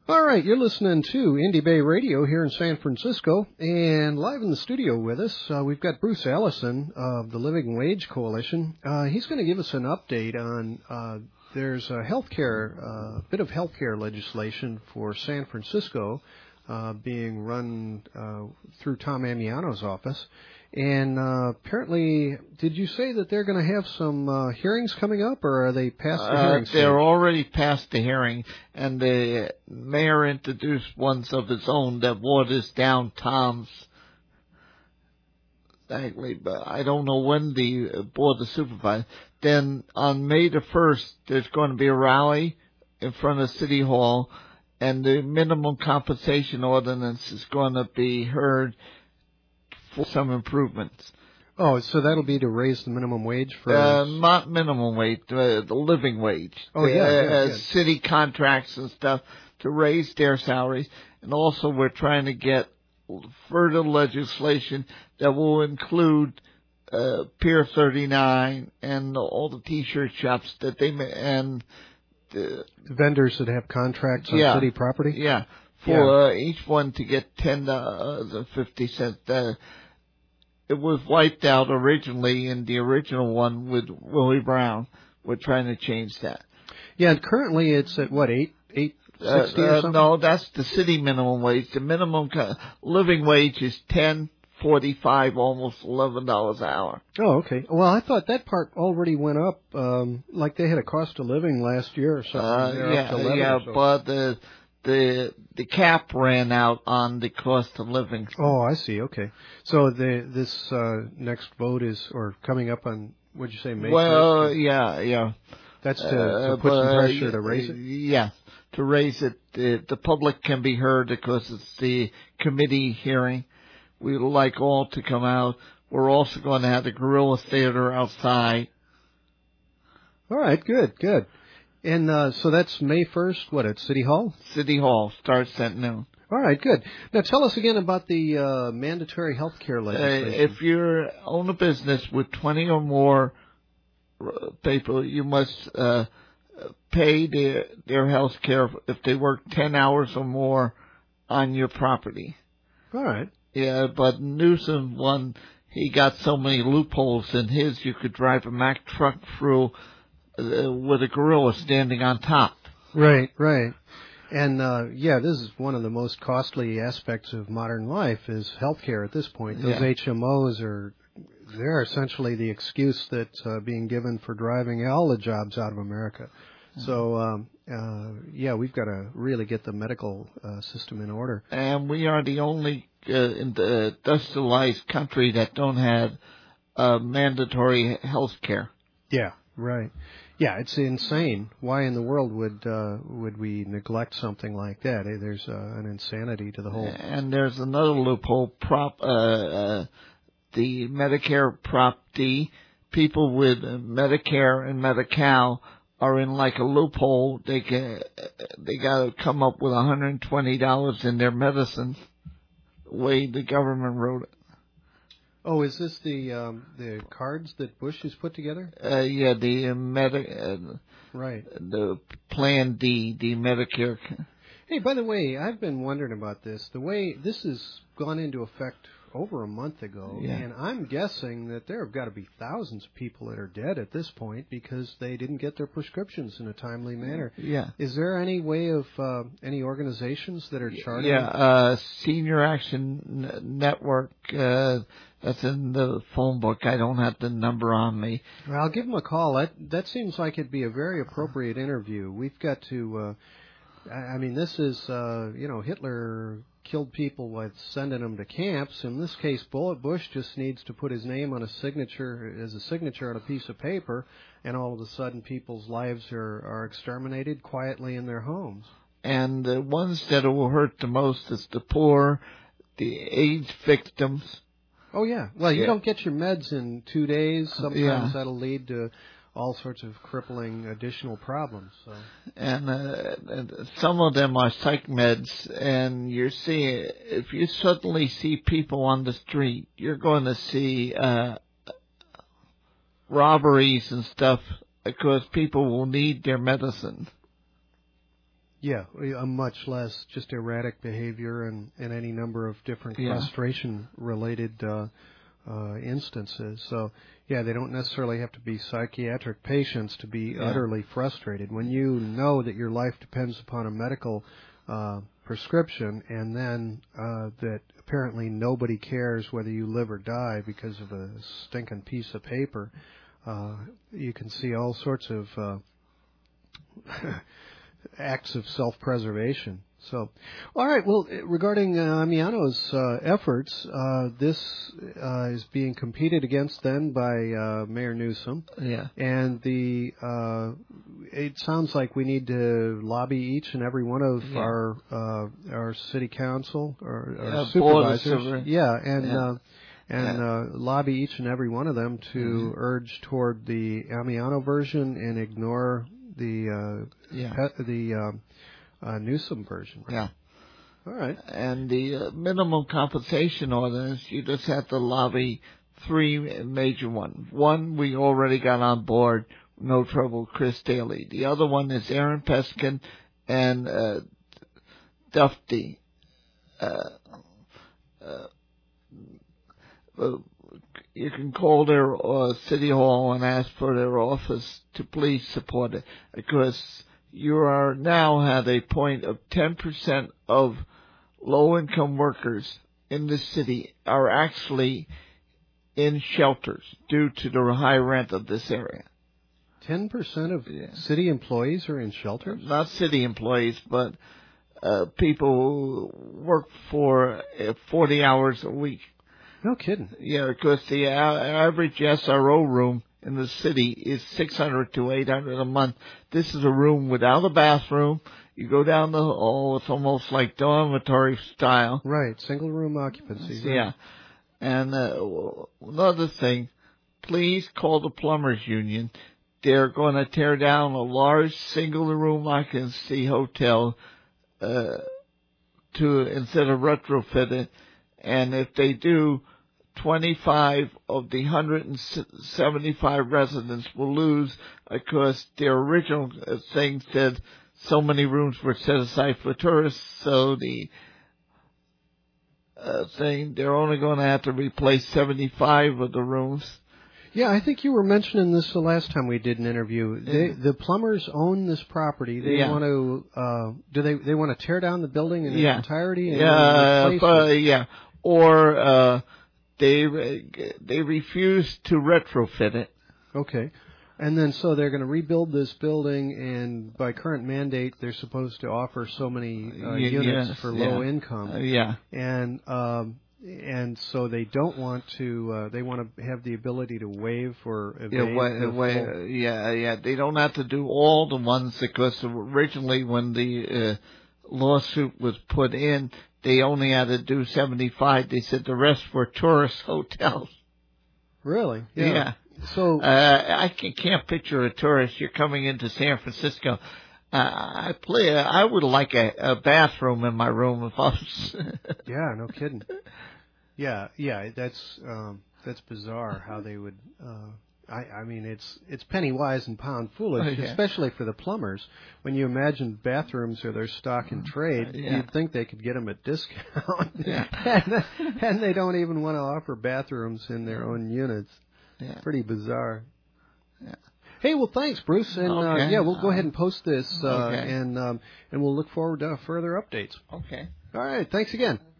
All right, you're listening to Indy Bay Radio here in San Francisco, and live in the studio with us, we've got Bruce Allison of the Living Wage Coalition. He's going to give us an update on there's a bit of healthcare legislation for San Francisco being run through Tom Amiano's office. And apparently, did you say that they're going to have some hearings coming up, or are they past the hearing stage? They're already past the hearing, and the mayor introduced ones of his own that waters down Tom's. Exactly, but I don't know when the Board of Supervisors. Then on May the 1st, there's going to be a rally in front of City Hall, and the minimum compensation ordinance is going to be heard for some improvements. Oh, so that'll be to raise the minimum wage for... Not minimum wage, the living wage. Oh, yeah. City contracts and stuff to raise their salaries. And also we're trying to get further legislation that will include Pier 39 and all the T-shirt shops that they and the vendors that have contracts on city property? Yeah. For each one to get $10.50. It was wiped out originally in the original one with Willie Brown. We're trying to change that. Yeah, and currently it's at what, $8.60 or something? No, that's the city minimum wage. The minimum living wage is $10.45, almost $11 an hour. Oh, okay. Well, I thought that part already went up. Like they had a cost of living last year or something. But the cap ran out on the cost of living. Oh, I see. Okay. So this next vote is, or coming up on, what'd you say, May 1st? Well, yeah. That's to put some pressure to raise it? Yeah, to raise it. The public can be heard because it's the committee hearing. We'd like all to come out. We're also going to have the Guerrilla Theater outside. All right, good. And so that's May 1st, what, at City Hall? City Hall starts at noon. All right, good. Now tell us again about the mandatory health care legislation. If you own a business with 20 or more people, you must pay their health care if they work 10 hours or more on your property. All right. Yeah, but Newsom he got so many loopholes in his, you could drive a Mack truck through with a gorilla standing on top. Right. And, this is one of the most costly aspects of modern life is healthcare at this point. Those HMOs they're essentially the excuse that's being given for driving all the jobs out of America. So, we've got to really get the medical system in order. And we are the only in the industrialized country that don't have mandatory health care. Yeah, right. Yeah, it's insane. Why in the world would we neglect something like that? There's an insanity to the whole. And there's another loophole. The Medicare Prop D. People with Medicare and Medi-Cal are in like a loophole. They got to come up with $120 in their medicine. The way the government wrote it. Oh, is this the cards that Bush has put together? Right. The Plan D, the Medicare. Hey, by the way, I've been wondering about this. The way this has gone into effect over a month ago, and I'm guessing that there have got to be thousands of people that are dead at this point because they didn't get their prescriptions in a timely manner. Yeah. Is there any way of any organizations that are charting? Yeah, Senior Action Network. That's in the phone book. I don't have the number on me. Well, I'll give them a call. That seems like it'd be a very appropriate interview. We've got to. This is Hitler killed people by sending them to camps. In this case, Bush just needs to put his name on a signature on a piece of paper, and all of a sudden people's lives are exterminated quietly in their homes. And the ones that will hurt the most is the poor, the AIDS victims. Oh, yeah. Well, you don't get your meds in 2 days. Sometimes that'll lead to all sorts of crippling additional problems. So. And some of them are psych meds, and if you suddenly see people on the street, you're going to see robberies and stuff because people will need their medicine. Yeah, much less just erratic behavior and any number of different frustration-related instances. So, yeah, they don't necessarily have to be psychiatric patients to be utterly frustrated. When you know that your life depends upon a medical prescription, and then that apparently nobody cares whether you live or die because of a stinking piece of paper, you can see all sorts of acts of self-preservation. So, all right, well, regarding Amiano's efforts, this is being competed against then by Mayor Newsom. Yeah. And it sounds like we need to lobby each and every one of our city council or our supervisors. Lobby each and every one of them to urge toward the Amiano version and ignore the Newsom version. Right? Yeah. All right. And the minimum compensation ordinance, you just have to lobby three major ones. One, we already got on board, no trouble, Chris Daly. The other one is Aaron Peskin and Dufty. You can call their city hall and ask for their office to please support it, because you are now at a point of 10% of low-income workers in the city are actually in shelters due to the high rent of this area. 10% of city employees are in shelters? Not city employees, but people who work for 40 hours a week. No kidding. Yeah, because the average SRO room in the city is $600 to $800 a month. This is a room without a bathroom. You go down the hall, it's almost like dormitory style. Right, single room occupancy. Right. Yeah. And another thing, please call the plumbers union. They're going to tear down a large single room occupancy hotel instead of retrofit it. And if they do, 25 of the 175 residents will lose, because their original thing said so many rooms were set aside for tourists, so the they're only going to have to replace 75 of the rooms. Yeah, I think you were mentioning this the last time we did an interview. The plumbers own this property. They want to they want to tear down the building in its entirety and replace it? Or they refuse to retrofit it. Okay. And then so they're going to rebuild this building, and by current mandate, they're supposed to offer so many units for low income. And so they don't want to. They want to have the ability to waive or evade. They don't have to do all the ones, because originally when the lawsuit was put in, they only had to do 75. They said the rest were tourist hotels. Really? Yeah. So I can't picture a tourist. You're coming into San Francisco. I would like a bathroom in my room if I was. Yeah, no kidding. Yeah. That's bizarre how they would. I mean, it's penny wise and pound foolish, especially for the plumbers. When you imagine bathrooms are their stock in trade, you'd think they could get them at discount. And they don't even want to offer bathrooms in their own units. Yeah. Pretty bizarre. Yeah. Hey, well, thanks, Bruce, and we'll go ahead and post this, and we'll look forward to further updates. Okay. All right, thanks again.